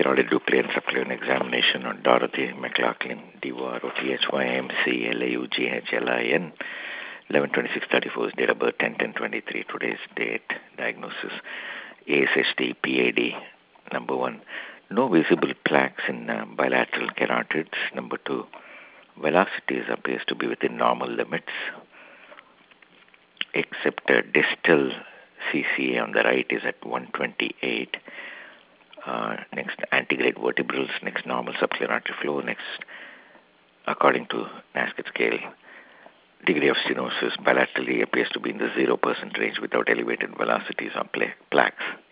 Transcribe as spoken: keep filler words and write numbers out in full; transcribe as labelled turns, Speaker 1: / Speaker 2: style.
Speaker 1: carotid nuclear and subclavian examination on Dorothy McLaughlin, D O R O T H Y M C L A U G H L I N, eleven twenty-six thirty-four, date of birth ten ten twenty-three, today's date, diagnosis A S H D P A D. Number one, no visible plaques in uh, bilateral carotids. Number two, velocities appears to be within normal limits, except uh, distal C C A on the right is at one twenty-eight. Uh, next, antegrade vertebrals. Next, normal subclavian artery flow. Next, according to Nasket scale, degree of stenosis bilaterally appears to be in the zero percent range without elevated velocities or pla- plaques.